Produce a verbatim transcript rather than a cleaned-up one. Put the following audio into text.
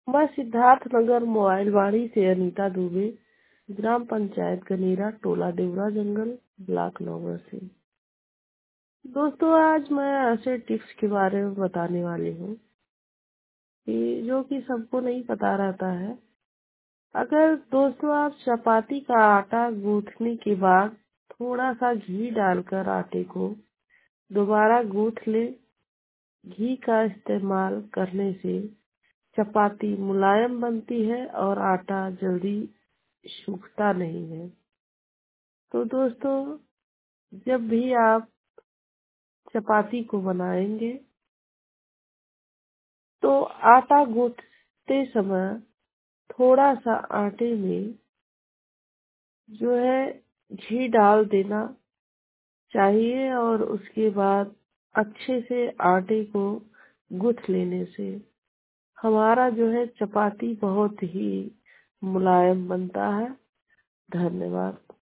मैं सिद्धार्थ नगर मोबाइलवाड़ी से अनीता दुबे, ग्राम पंचायत गनेरा, टोला देवरा जंगल, ब्लॉक नौगढ़ से। दोस्तों, आज मैं ऐसे टिप्स के बारे में बताने वाली हूँ कि जो कि सबको नहीं पता रहता है। अगर दोस्तों आप चपाती का आटा गूंथने के बाद थोड़ा सा घी डालकर आटे को दोबारा गूंथ ले, घी का इस्तेमाल करने से चपाती मुलायम बनती है और आटा जल्दी सूखता नहीं है। तो दोस्तों, जब भी आप चपाती को बनाएंगे तो आटा गूंथते समय थोड़ा सा आटे में जो है घी डाल देना चाहिए और उसके बाद अच्छे से आटे को गूंथ लेने से हमारा जो है चपाती बहुत ही मुलायम बनता है। धन्यवाद।